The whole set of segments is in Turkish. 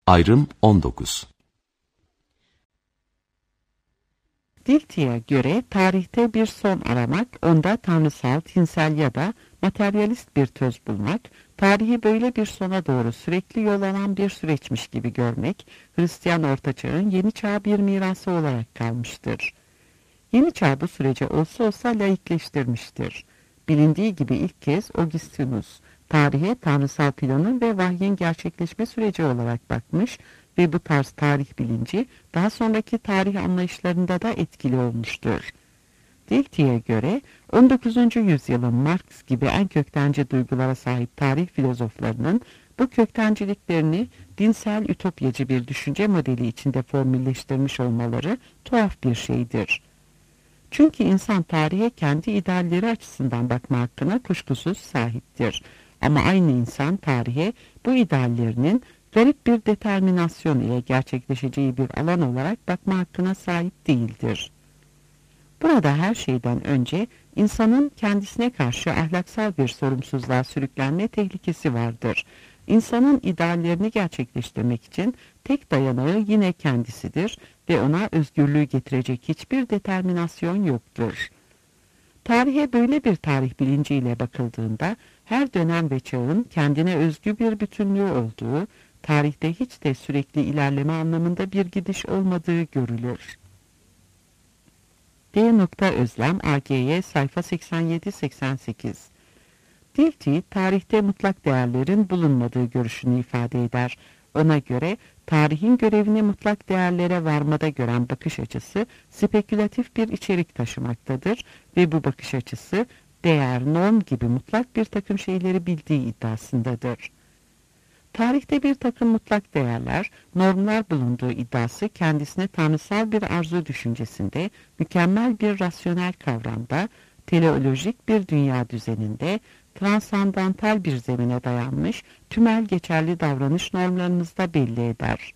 Ayrım 19. Dilthey'e göre tarihte bir son aramak, onda tanrısal, tinsel ya da materyalist bir töz bulmak, tarihi böyle bir sona doğru sürekli yol alan bir süreçmiş gibi görmek, Hristiyan Ortaçağ'ın yeni çağ bir mirası olarak kalmıştır. Yeni çağ bu sürece olsa olsa laikleştirmiştir. Bilindiği gibi ilk kez Augustinus, tarihe tanrısal planın ve vahyin gerçekleşme süreci olarak bakmış ve bu tarz tarih bilinci daha sonraki tarih anlayışlarında da etkili olmuştur. Dilthey'e göre 19. yüzyılın Marx gibi en köktenci duygulara sahip tarih filozoflarının bu köktenciliklerini dinsel ütopyacı bir düşünce modeli içinde formülleştirmiş olmaları tuhaf bir şeydir. Çünkü insan tarihe kendi idealleri açısından bakma hakkına kuşkusuz sahiptir. Ama aynı insan tarihe bu ideallerinin garip bir determinasyon ile gerçekleşeceği bir alan olarak bakma hakkına sahip değildir. Burada her şeyden önce insanın kendisine karşı ahlaksal bir sorumsuzluğa sürüklenme tehlikesi vardır. İnsanın ideallerini gerçekleştirmek için tek dayanağı yine kendisidir ve ona özgürlüğü getirecek hiçbir determinasyon yoktur. Tarihe böyle bir tarih bilinciyle bakıldığında her dönem ve çağın kendine özgü bir bütünlüğü olduğu, tarihte hiç de sürekli ilerleme anlamında bir gidiş olmadığı görülür. D. Özlem, AGY, sayfa 87-88. Dilthey, tarihte mutlak değerlerin bulunmadığı görüşünü ifade eder. Ona göre tarihin görevini mutlak değerlere varmada gören bakış açısı spekülatif bir içerik taşımaktadır ve bu bakış açısı değer, norm gibi mutlak bir takım şeyleri bildiği iddiasındadır. Tarihte bir takım mutlak değerler, normlar bulunduğu iddiası kendisine tanrısal bir arzu düşüncesinde, mükemmel bir rasyonel kavramda, teleolojik bir dünya düzeninde, transandantal bir zemine dayanmış tümel geçerli davranış normlarımızda belli eder.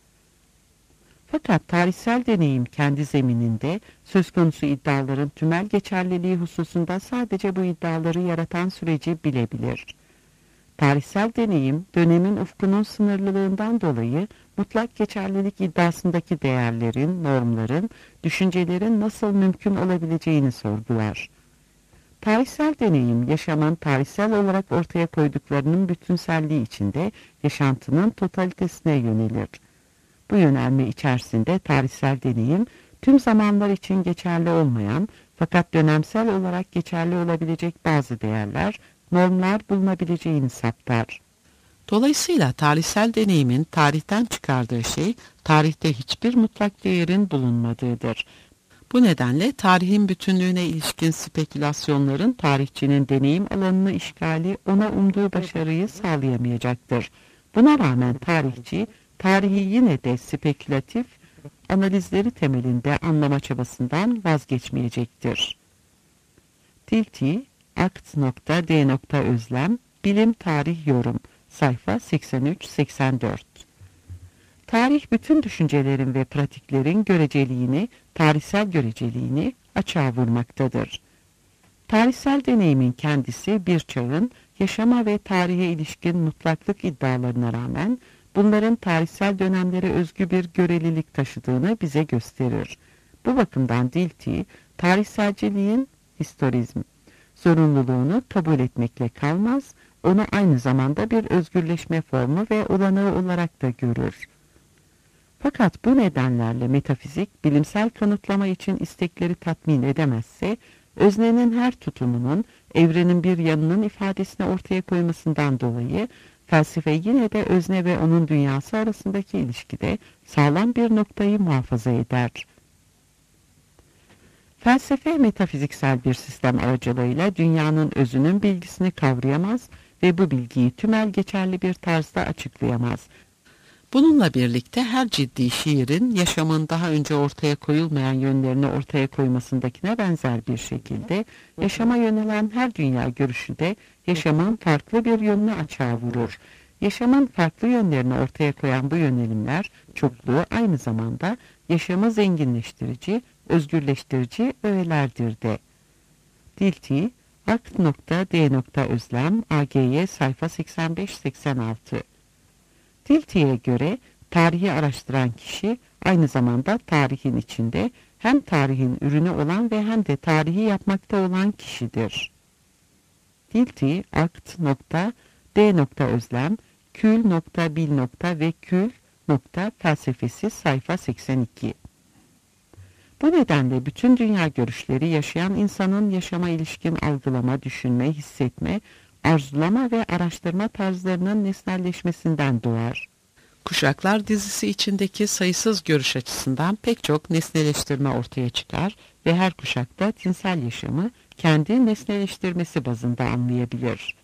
Fakat tarihsel deneyim kendi zemininde söz konusu iddiaların tümel geçerliliği hususunda sadece bu iddiaları yaratan süreci bilebilir. Tarihsel deneyim, dönemin ufkunun sınırlılığından dolayı mutlak geçerlilik iddiasındaki değerlerin, normların, düşüncelerin nasıl mümkün olabileceğini sorgular. Tarihsel deneyim, yaşamın tarihsel olarak ortaya koyduklarının bütünselliği içinde yaşantının totalitesine yönelir. Bu yönelme içerisinde tarihsel deneyim, tüm zamanlar için geçerli olmayan fakat dönemsel olarak geçerli olabilecek bazı değerler, normlar bulunabileceğini saptar. Dolayısıyla tarihsel deneyimin tarihten çıkardığı şey, tarihte hiçbir mutlak değerin bulunmadığıdır. Bu nedenle tarihin bütünlüğüne ilişkin spekülasyonların tarihçinin deneyim alanını işgali ona umduğu başarıyı sağlayamayacaktır. Buna rağmen tarihçi, tarihi yine de spekülatif analizleri temelinde anlama çabasından vazgeçmeyecektir. Dilthey, Akt.D. Özlem, Bilim Tarih Yorum, sayfa 83-84. Tarih bütün düşüncelerin ve pratiklerin göreceliğini, tarihsel göreceliğini açığa vurmaktadır. Tarihsel deneyimin kendisi bir çağın yaşama ve tarihe ilişkin mutlaklık iddialarına rağmen bunların tarihsel dönemlere özgü bir görelilik taşıdığını bize gösterir. Bu bakımdan Dilthey, tarihselciliğin historizm zorunluluğunu kabul etmekle kalmaz, onu aynı zamanda bir özgürleşme formu ve olanağı olarak da görür. Fakat bu nedenlerle metafizik, bilimsel kanıtlama için istekleri tatmin edemezse, öznenin her tutumunun, evrenin bir yanının ifadesini ortaya koymasından dolayı, felsefe yine de özne ve onun dünyası arasındaki ilişkide sağlam bir noktayı muhafaza eder. Felsefe metafiziksel bir sistem aracılığıyla dünyanın özünün bilgisini kavrayamaz ve bu bilgiyi tümel geçerli bir tarzda açıklayamaz. Bununla birlikte her ciddi şiirin yaşamın daha önce ortaya koyulmayan yönlerini ortaya koymasındakine benzer bir şekilde yaşama yönelen her dünya görüşü de yaşamın farklı bir yönünü açığa vurur. Yaşamın farklı yönlerini ortaya koyan bu yönelimler çokluğu aynı zamanda yaşamı zenginleştirici, özgürleştirici öğelerdir de. Dilthey, Akt.D. Özlem, AGY, sayfa 85-86. Dilthey'e göre Tarihi araştıran kişi aynı zamanda tarihin içinde hem tarihin ürünü olan ve hem de tarihi yapmakta olan kişidir. Dilti, akt, d. Özlem, kül, bil, ve kül, felsefesi sayfa 82. Bu nedenle bütün dünya görüşleri yaşayan insanın yaşama ilişkin algılama, düşünme, hissetme, arzulama ve araştırma tarzlarının nesnelleşmesinden doğar. Kuşaklar dizisi içindeki sayısız görüş açısından pek çok nesneleştirme ortaya çıkar ve her kuşakta tinsel yaşamı kendi nesneleştirmesi bazında anlayabilir.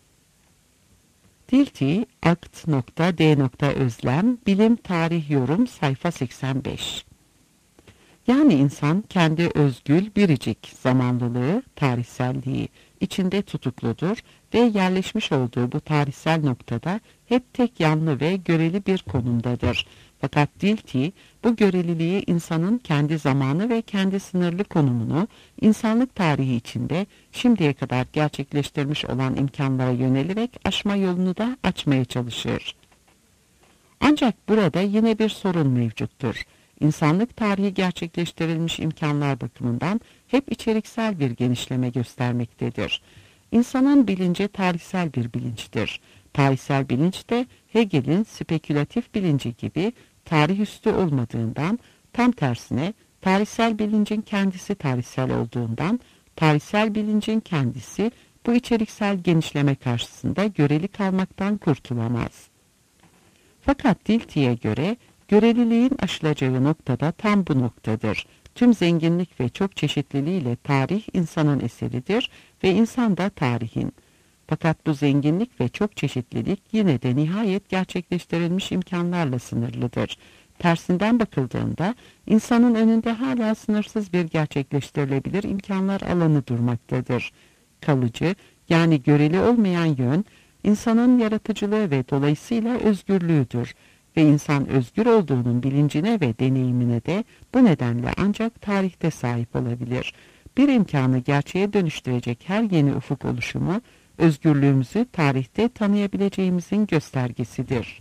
Dilti, akt, d. Özlem, bilim, tarih, yorum, sayfa 85. Yani insan kendi özgül, biricik zamanlılığı, tarihselliği içinde tutukludur ve yerleşmiş olduğu bu tarihsel noktada hep tek yanlı ve göreli bir konumdadır. Fakat Dilti, bu göreliliği insanın kendi zamanı ve kendi sınırlı konumunu insanlık tarihi içinde şimdiye kadar gerçekleştirmiş olan imkanlara yönelerek aşma yolunu da açmaya çalışır. Ancak burada yine bir sorun mevcuttur. İnsanlık tarihi gerçekleştirilmiş imkanlar bakımından hep içeriksel bir genişleme göstermektedir. İnsanın bilinci tarihsel bir bilinçtir. Tarihsel bilinç de Hegel'in spekülatif bilinci gibi tarih üstü olmadığından, tam tersine tarihsel bilincin kendisi tarihsel olduğundan, tarihsel bilincin kendisi bu içeriksel genişleme karşısında göreli kalmaktan kurtulamaz. Fakat Dilti'ye göre göreliliğin aşılacağı noktada tam bu noktadır. Tüm zenginlik ve çok çeşitliliğiyle tarih insanın eseridir ve insan da tarihin. Fakat bu zenginlik ve çok çeşitlilik yine de nihayet gerçekleştirilmiş imkanlarla sınırlıdır. Tersinden bakıldığında insanın önünde hala sınırsız bir gerçekleştirilebilir imkanlar alanı durmaktadır. Kalıcı, yani göreli olmayan yön, insanın yaratıcılığı ve dolayısıyla özgürlüğüdür. Ve insan özgür olduğunun bilincine ve deneyimine de bu nedenle ancak tarihte sahip olabilir. Bir imkanı gerçeğe dönüştürecek her yeni ufuk oluşumu, özgürlüğümüzü tarihte tanıyabileceğimizin göstergesidir.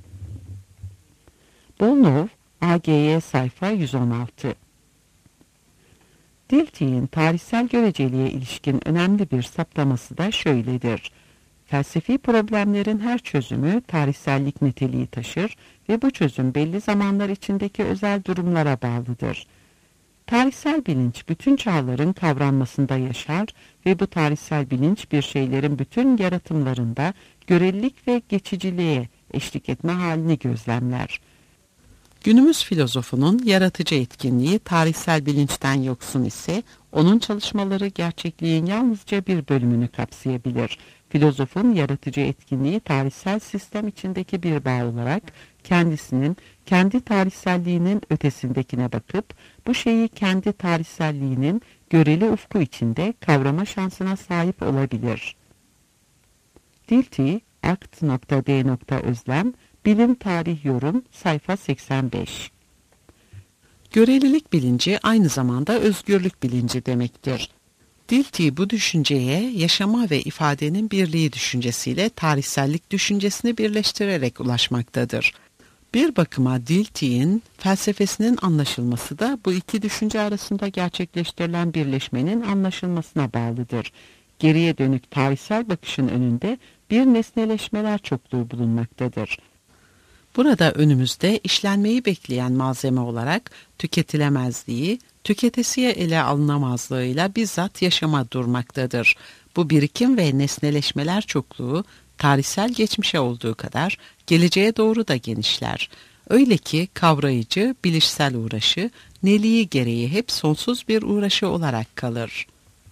Volnov, AGY sayfa 116. Dilti'nin tarihsel göreceliğe ilişkin önemli bir saptaması da şöyledir. Felsefi problemlerin her çözümü tarihsellik niteliği taşır ve bu çözüm belli zamanlar içindeki özel durumlara bağlıdır. Tarihsel bilinç bütün çağların kavranmasında yaşar ve bu tarihsel bilinç bir şeylerin bütün yaratımlarında görelilik ve geçiciliğe eşlik etme halini gözlemler. Günümüz filozofunun yaratıcı etkinliği tarihsel bilinçten yoksun ise onun çalışmaları gerçekliğin yalnızca bir bölümünü kapsayabilir. Filozofun yaratıcı etkinliği tarihsel sistem içindeki bir bağ olarak kendisinin kendi tarihselliğinin ötesindekine bakıp bu şeyi kendi tarihselliğinin göreli ufku içinde kavrama şansına sahip olabilir. Dilti, akt.d. Özlem, bilim, tarih, yorum, sayfa 85. Görelilik bilinci aynı zamanda özgürlük bilinci demektir. Dilti bu düşünceye yaşama ve ifadenin birliği düşüncesiyle tarihsellik düşüncesini birleştirerek ulaşmaktadır. Bir bakıma Dilti'nin felsefesinin anlaşılması da bu iki düşünce arasında gerçekleştirilen birleşmenin anlaşılmasına bağlıdır. Geriye dönük tarihsel bakışın önünde bir nesneleşmeler çokluğu bulunmaktadır. Burada önümüzde işlenmeyi bekleyen malzeme olarak tüketilemezliği, tüketesiye ele alınamazlığıyla bizzat yaşama durmaktadır. Bu birikim ve nesneleşmeler çokluğu tarihsel geçmişe olduğu kadar geleceğe doğru da genişler. Öyle ki kavrayıcı, bilişsel uğraşı, neliği gereği hep sonsuz bir uğraşı olarak kalır.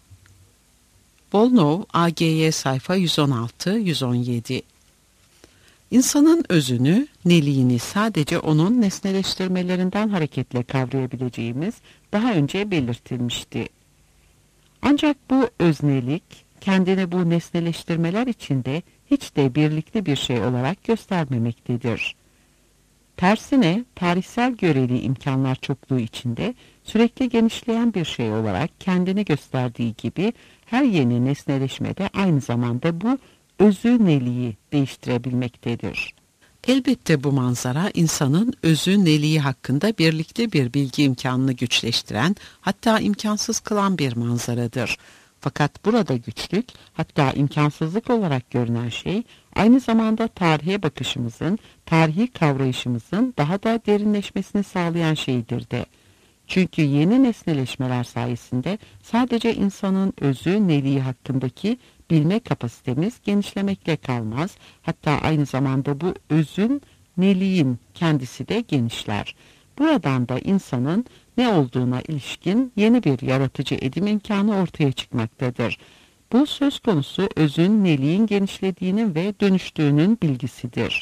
Volnov, AGY sayfa 116-117. İnsanın özünü, neliğini sadece onun nesneleştirmelerinden hareketle kavrayabileceğimiz daha önce belirtilmişti. Ancak bu öznelik kendini bu nesneleştirmeler içinde hiç de birlikte bir şey olarak göstermemektedir. Tersine tarihsel göreli imkanlar çokluğu içinde sürekli genişleyen bir şey olarak kendini gösterdiği gibi her yeni nesneleşmede aynı zamanda bu özü neliği değiştirebilmektedir. Elbette bu manzara insanın özü neliği hakkında birlikte bir bilgi imkanını güçleştiren, hatta imkansız kılan bir manzaradır. Fakat burada güçlük, hatta imkansızlık olarak görünen şey, aynı zamanda tarihe bakışımızın, tarihi kavrayışımızın daha da derinleşmesini sağlayan şeydir de. Çünkü yeni nesneleşmeler sayesinde sadece insanın özü, neliği hakkındaki bilme kapasitemiz genişlemekle kalmaz. Hatta aynı zamanda bu özün, neliğin kendisi de genişler. Buradan da insanın ne olduğuna ilişkin yeni bir yaratıcı edim imkanı ortaya çıkmaktadır. Bu söz konusu özün, neliğin genişlediğinin ve dönüştüğünün bilgisidir.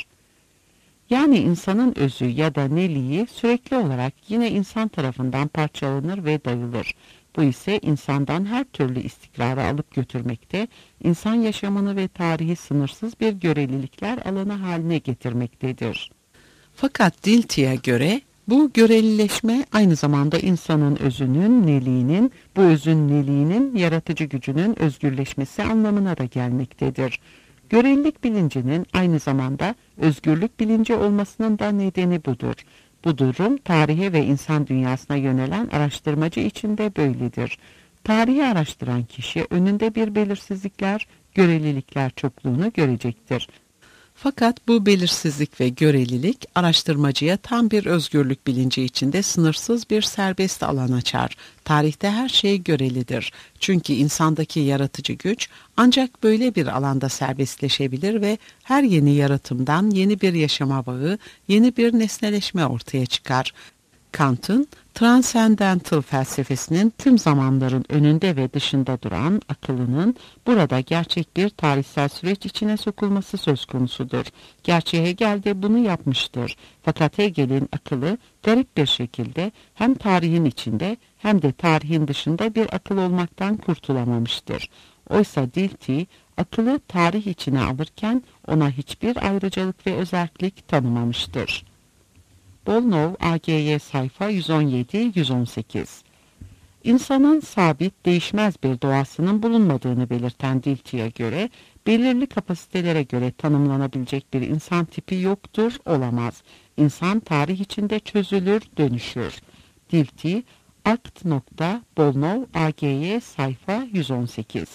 Yani insanın özü ya da neliği sürekli olarak yine insan tarafından parçalanır ve dayılır. Bu ise insandan her türlü istikrarı alıp götürmekte, insan yaşamını ve tarihi sınırsız bir görelilikler alanı haline getirmektedir. Fakat Dilthey'e göre bu görelileşme aynı zamanda insanın özünün, neliğinin, bu özün neliğinin yaratıcı gücünün özgürleşmesi anlamına da gelmektedir. Görelilik bilincinin aynı zamanda özgürlük bilinci olmasının da nedeni budur. Bu durum tarihe ve insan dünyasına yönelen araştırmacı için de böyledir. Tarihi araştıran kişi önünde bir belirsizlikler, görelilikler çokluğunu görecektir. Fakat bu belirsizlik ve görelilik araştırmacıya tam bir özgürlük bilinci içinde sınırsız bir serbest alan açar. Tarihte her şey görelidir. Çünkü insandaki yaratıcı güç ancak böyle bir alanda serbestleşebilir ve her yeni yaratımdan yeni bir yaşama bağı, yeni bir nesneleşme ortaya çıkar. Kant'ın Transcendental felsefesinin tüm zamanların önünde ve dışında duran akılının burada gerçek bir tarihsel süreç içine sokulması söz konusudur. Gerçi Hegel de bunu yapmıştır. Fakat Hegel'in akıllı garip bir şekilde hem tarihin içinde hem de tarihin dışında bir akıl olmaktan kurtulamamıştır. Oysa Dilthey akıllı tarih içine alırken ona hiçbir ayrıcalık ve özellik tanımamıştır. Bolnov, AGY sayfa 117-118. İnsanın sabit, değişmez bir doğasının bulunmadığını belirten Dilthey'e göre, belirli kapasitelere göre tanımlanabilecek bir insan tipi yoktur, olamaz. İnsan tarih içinde çözülür, dönüşür. Dilthey, Akt. Bolnov, AGY sayfa 118.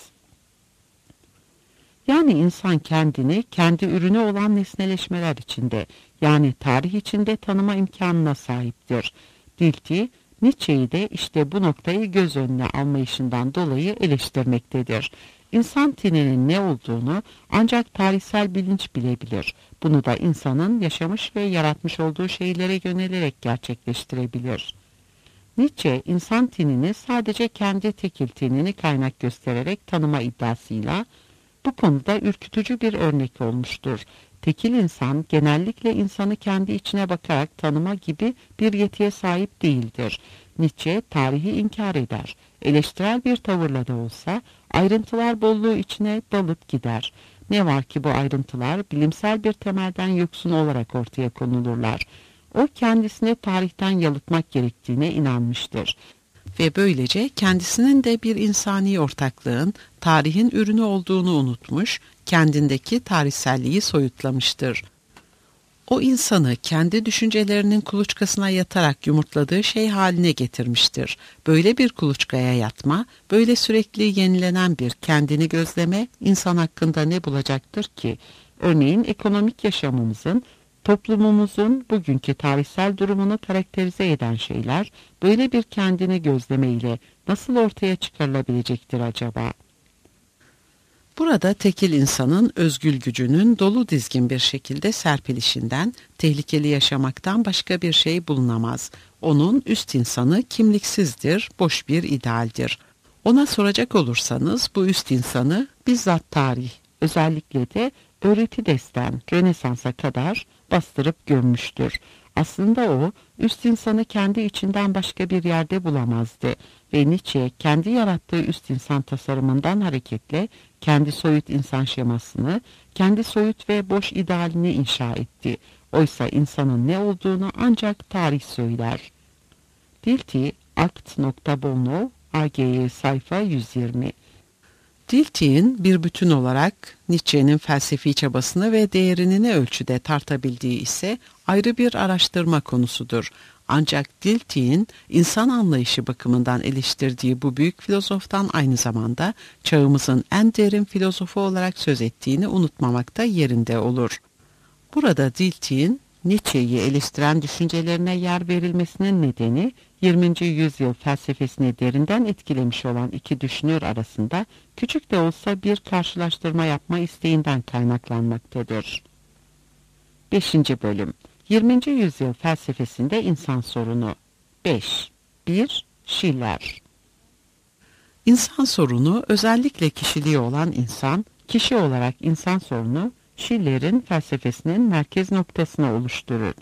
Yani insan kendini, kendi ürünü olan nesneleşmeler içinde, yani tarih içinde tanıma imkanına sahiptir. Dilthey, Nietzsche'yi de işte bu noktayı göz önüne almayışından dolayı eleştirmektedir. İnsan tininin ne olduğunu ancak tarihsel bilinç bilebilir. Bunu da insanın yaşamış ve yaratmış olduğu şeylere yönelerek gerçekleştirebilir. Nietzsche, insan tinini sadece kendi tekil tinini kaynak göstererek tanıma iddiasıyla, bu konuda ürkütücü bir örnek olmuştur. Tekil insan genellikle insanı kendi içine bakarak tanıma gibi bir yetiye sahip değildir. Nietzsche tarihi inkar eder. Eleştirel bir tavırla da olsa ayrıntılar bolluğu içine dalıp gider. Ne var ki bu ayrıntılar bilimsel bir temelden yoksun olarak ortaya konulurlar. O kendisini tarihten yalıtmak gerektiğine inanmıştır. Ve böylece kendisinin de bir insani ortaklığın, tarihin ürünü olduğunu unutmuş, kendindeki tarihselliği soyutlamıştır. O insanı kendi düşüncelerinin kuluçkasına yatarak yumurtladığı şey haline getirmiştir. Böyle bir kuluçkaya yatma, böyle sürekli yenilenen bir kendini gözleme insan hakkında ne bulacaktır ki? Örneğin ekonomik yaşamımızın, toplumumuzun bugünkü tarihsel durumunu karakterize eden şeyler böyle bir kendini gözlemeyle nasıl ortaya çıkarılabilecektir acaba? Burada tekil insanın özgül gücünün dolu dizgin bir şekilde serpilişinden, tehlikeli yaşamaktan başka bir şey bulunamaz. Onun üst insanı kimliksizdir, boş bir idealdir. Ona soracak olursanız bu üst insanı bizzat tarih, özellikle de öğreti destan, Rönesans'a kadar bastırıp gömmüştür. Aslında o, üst insanı kendi içinden başka bir yerde bulamazdı ve Nietzsche kendi yarattığı üst insan tasarımından hareketle kendi soyut insan şemasını, kendi soyut ve boş idealini inşa etti. Oysa insanın ne olduğunu ancak tarih söyler. Dilthey, Akt. Bolnov, AGY sayfa 120. Dilthey'in bir bütün olarak Nietzsche'nin felsefi çabasını ve değerini ne ölçüde tartabildiği ise ayrı bir araştırma konusudur. Ancak Dilthey'in insan anlayışı bakımından eleştirdiği bu büyük filozoftan aynı zamanda çağımızın en derin filozofu olarak söz ettiğini unutmamakta yerinde olur. Burada Dilthey'in Nietzsche'yi eleştiren düşüncelerine yer verilmesinin nedeni 20. yüzyıl felsefesini derinden etkilemiş olan iki düşünür arasında küçük de olsa bir karşılaştırma yapma isteğinden kaynaklanmaktadır. 5. Bölüm 20. yüzyıl felsefesinde insan sorunu 5. 1. Schiller. İnsan sorunu özellikle kişiliği olan insan, kişi olarak insan sorunu Schiller'in felsefesinin merkez noktasını oluşturur.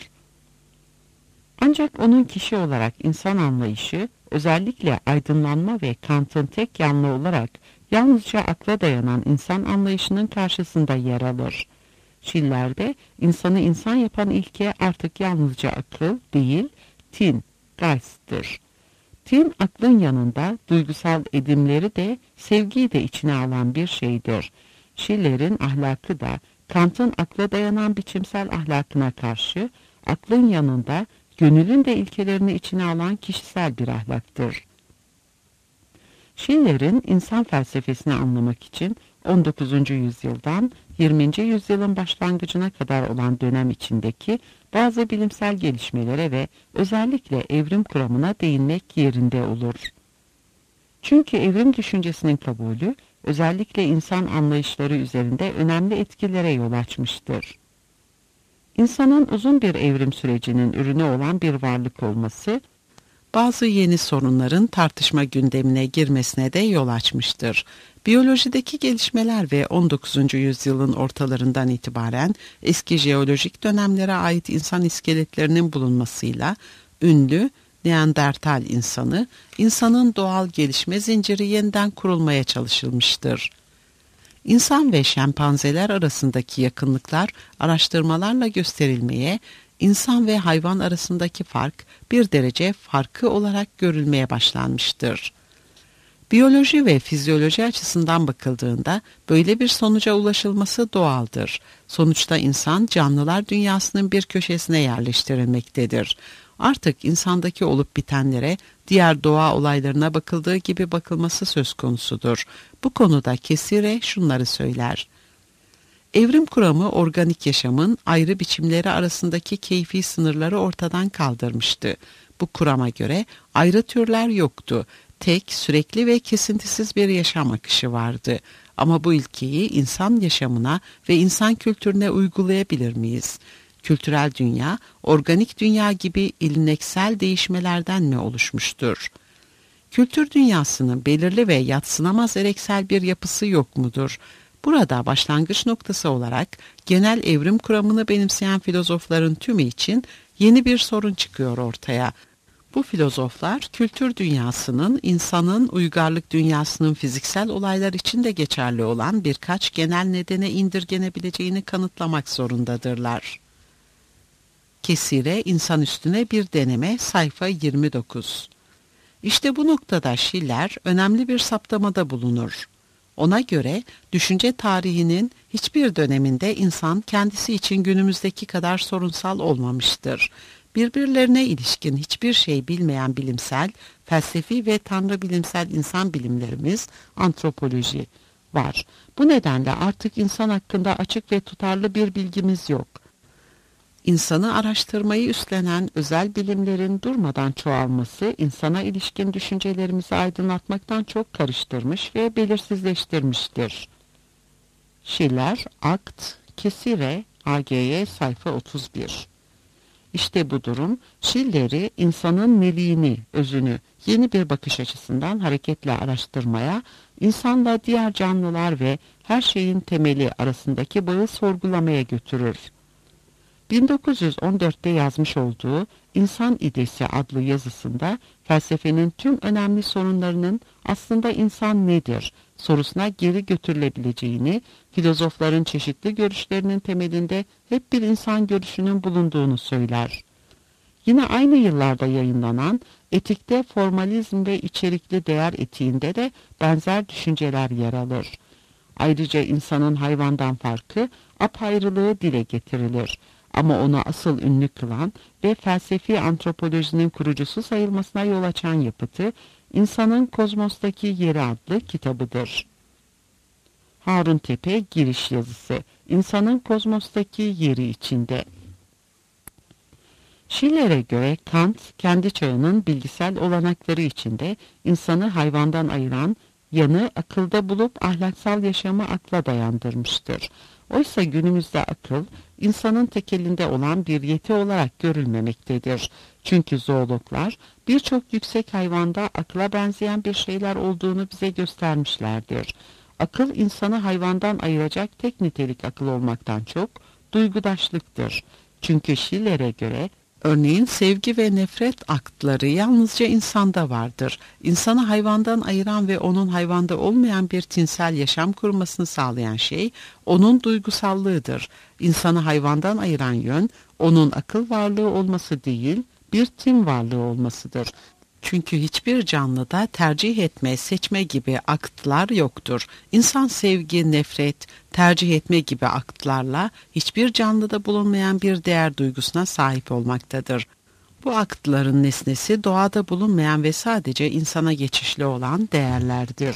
Ancak onun kişi olarak insan anlayışı özellikle aydınlanma ve Kant'ın tek yanlı olarak yalnızca akla dayanan insan anlayışının karşısında yer alır. Schiller'de insanı insan yapan ilke artık yalnızca akıl değil, Tin, Geist'tir. Tin aklın yanında duygusal edimleri de sevgiyi de içine alan bir şeydir. Schiller'in ahlakı da Kant'ın akla dayanan biçimsel ahlakına karşı aklın yanında gönülün de ilkelerini içine alan kişisel bir ahlaktır. Schiller'in insan felsefesini anlamak için 19. yüzyıldan 20. yüzyılın başlangıcına kadar olan dönem içindeki bazı bilimsel gelişmelere ve özellikle evrim kuramına değinmek yerinde olur. Çünkü evrim düşüncesinin kabulü özellikle insan anlayışları üzerinde önemli etkilere yol açmıştır. İnsanın uzun bir evrim sürecinin ürünü olan bir varlık olması, bazı yeni sorunların tartışma gündemine girmesine de yol açmıştır. Biyolojideki gelişmeler ve 19. yüzyılın ortalarından itibaren eski jeolojik dönemlere ait insan iskeletlerinin bulunmasıyla ünlü Neandertal insanı, insanın doğal gelişme zinciri yeniden kurulmaya çalışılmıştır. İnsan ve şempanzeler arasındaki yakınlıklar araştırmalarla gösterilmeye, insan ve hayvan arasındaki fark bir derece farkı olarak görülmeye başlanmıştır. Biyoloji ve fizyoloji açısından bakıldığında böyle bir sonuca ulaşılması doğaldır. Sonuçta insan canlılar dünyasının bir köşesine yerleştirilmektedir. Artık insandaki olup bitenlere diğer doğa olaylarına bakıldığı gibi bakılması söz konusudur. Bu konuda Kesire şunları söyler. Evrim kuramı organik yaşamın ayrı biçimleri arasındaki keyfi sınırları ortadan kaldırmıştı. Bu kurama göre ayrı türler yoktu. Tek, sürekli ve kesintisiz bir yaşam akışı vardı. Ama bu ilkeyi insan yaşamına ve insan kültürüne uygulayabilir miyiz? Kültürel dünya, organik dünya gibi ilineksel değişmelerden mi oluşmuştur? Kültür dünyasının belirli ve yadsınamaz ereksel bir yapısı yok mudur? Burada başlangıç noktası olarak genel evrim kuramını benimseyen filozofların tümü için yeni bir sorun çıkıyor ortaya. Bu filozoflar kültür dünyasının insanın uygarlık dünyasının fiziksel olaylar için de geçerli olan birkaç genel nedene indirgenebileceğini kanıtlamak zorundadırlar. Kesire insan üstüne bir deneme sayfa 29. İşte bu noktada Schiller önemli bir saptamada bulunur. Ona göre düşünce tarihinin hiçbir döneminde insan kendisi için günümüzdeki kadar sorunsal olmamıştır. Birbirlerine ilişkin hiçbir şey bilmeyen bilimsel, felsefi ve tanrı bilimsel insan bilimlerimiz, antropoloji var. Bu nedenle artık insan hakkında açık ve tutarlı bir bilgimiz yok. İnsanı araştırmayı üstlenen özel bilimlerin durmadan çoğalması, insana ilişkin düşüncelerimizi aydınlatmaktan çok karıştırmış ve belirsizleştirmiştir. Schiller, Akt, Kesire, AGY sayfa 31. İşte bu durum, Schiller'i insanın neliğini, özünü yeni bir bakış açısından hareketle araştırmaya, insanla diğer canlılar ve her şeyin temeli arasındaki bağı sorgulamaya götürür. 1914'te yazmış olduğu İnsan İdesi adlı yazısında felsefenin tüm önemli sorunlarının aslında insan nedir sorusuna geri götürülebileceğini, filozofların çeşitli görüşlerinin temelinde hep bir insan görüşünün bulunduğunu söyler. Yine aynı yıllarda yayınlanan Etikte Formalizm ve İçerikli Değer Etiğinde de benzer düşünceler yer alır. Ayrıca insanın hayvandan farkı, apayrılığı dile getirilir. Ama onu asıl ünlü kılan ve felsefi antropolojinin kurucusu sayılmasına yol açan yapıtı, İnsanın Kozmos'taki Yeri adlı kitabıdır. Harun Tepe giriş yazısı. İnsanın kozmostaki yeri içinde. Schiller'e göre Kant, kendi çağının bilgisel olanakları içinde insanı hayvandan ayıran yanı akılda bulup ahlaksal yaşamı akla dayandırmıştır. Oysa günümüzde akıl, insanın tekelinde olan bir yeti olarak görülmemektedir. Çünkü zoologlar birçok yüksek hayvanda akla benzeyen bir şeyler olduğunu bize göstermişlerdir. Akıl insanı hayvandan ayıracak tek nitelik akıl olmaktan çok duygudaşlıktır. Çünkü Schiller'e göre örneğin sevgi ve nefret aktları yalnızca insanda vardır. İnsanı hayvandan ayıran ve onun hayvanda olmayan bir tinsel yaşam kurmasını sağlayan şey onun duygusallığıdır. İnsanı hayvandan ayıran yön onun akıl varlığı olması değil, bir tin varlığı olmasıdır. Çünkü hiçbir canlıda tercih etme, seçme gibi aktlar yoktur. İnsan sevgi, nefret, tercih etme gibi aktlarla hiçbir canlıda bulunmayan bir değer duygusuna sahip olmaktadır. Bu aktların nesnesi doğada bulunmayan ve sadece insana geçişli olan değerlerdir.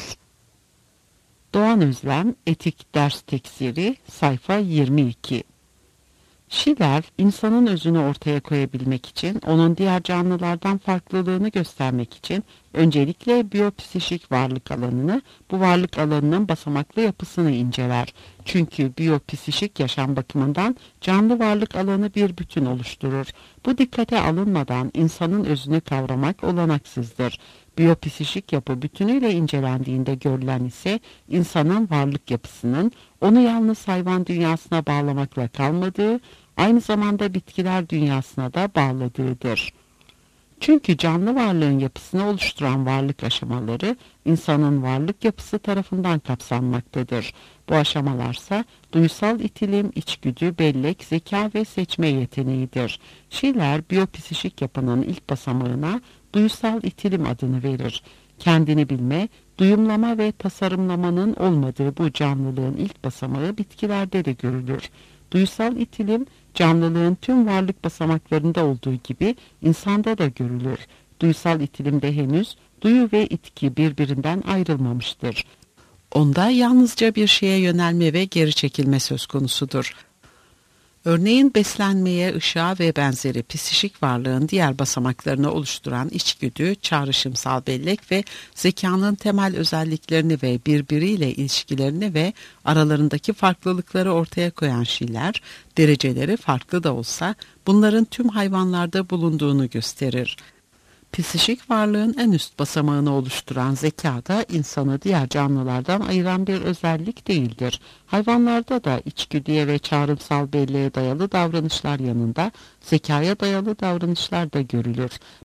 Doğan Özlem, Etik Ders Teksiri, sayfa 22. Schiller, insanın özünü ortaya koyabilmek için, onun diğer canlılardan farklılığını göstermek için öncelikle biyopsişik varlık alanını, bu varlık alanının basamaklı yapısını inceler. Çünkü biyopsişik yaşam bakımından canlı varlık alanı bir bütün oluşturur. Bu dikkate alınmadan insanın özünü kavramak olanaksızdır. Biyopsişik yapı bütünüyle incelendiğinde görülen ise insanın varlık yapısının onu yalnız hayvan dünyasına bağlamakla kalmadığı, aynı zamanda bitkiler dünyasına da bağladığıdır. Çünkü canlı varlığın yapısını oluşturan varlık aşamaları insanın varlık yapısı tarafından kapsanmaktadır. Bu aşamalarsa duysal itilim, içgüdü, bellek, zeka ve seçme yeteneğidir. Schiller biyopsişik yapının ilk basamağına duysal itilim adını verir. Kendini bilme, duyumlama ve tasarımlamanın olmadığı bu canlılığın ilk basamağı bitkilerde de görülür. Duysal itilim, canlılığın tüm varlık basamaklarında olduğu gibi insanda da görülür. Duysal itilimde henüz duyu ve itki birbirinden ayrılmamıştır. Onda yalnızca bir şeye yönelme ve geri çekilme söz konusudur. Örneğin beslenmeye, ışığa ve benzeri psişik varlığın diğer basamaklarını oluşturan içgüdü, çağrışımsal bellek ve zekanın temel özelliklerini ve birbiriyle ilişkilerini ve aralarındaki farklılıkları ortaya koyan Schiller, dereceleri farklı da olsa bunların tüm hayvanlarda bulunduğunu gösterir. Psişik varlığın en üst basamağını oluşturan zeka da insanı diğer canlılardan ayıran bir özellik değildir. Hayvanlarda da içgüdüye ve çağrımsal belleğe dayalı davranışlar yanında zekaya dayalı davranışlar da görülür.